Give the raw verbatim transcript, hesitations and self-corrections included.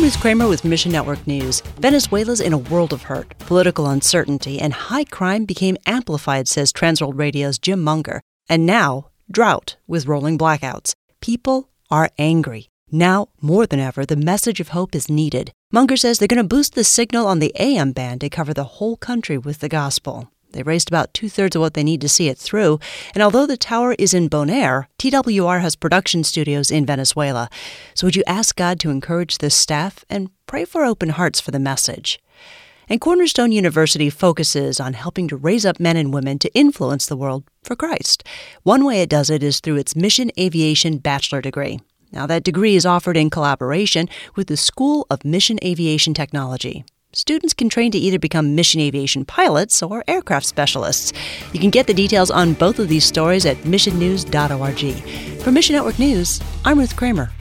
Ruth Kramer with Mission Network News. Venezuela's in a world of hurt. Political uncertainty and high crime became amplified, says Transworld Radio's Jim Munger. And now, drought with rolling blackouts. People are angry. Now, more than ever, the message of hope is needed. Munger says they're going to boost the signal on the A M band to cover the whole country with the gospel. They raised about two-thirds of what they need to see it through. And although the tower is in Bonaire, T W R has production studios in Venezuela. So would you ask God to encourage this staff and pray for open hearts for the message? And Cornerstone University focuses on helping to raise up men and women to influence the world for Christ. One way it does it is through its Mission Aviation Bachelor degree. Now, that degree is offered in collaboration with the School of Mission Aviation Technology. Students can train to either become mission aviation pilots or aircraft specialists. You can get the details on both of these stories at mission news dot org. For Mission Network News, I'm Ruth Kramer.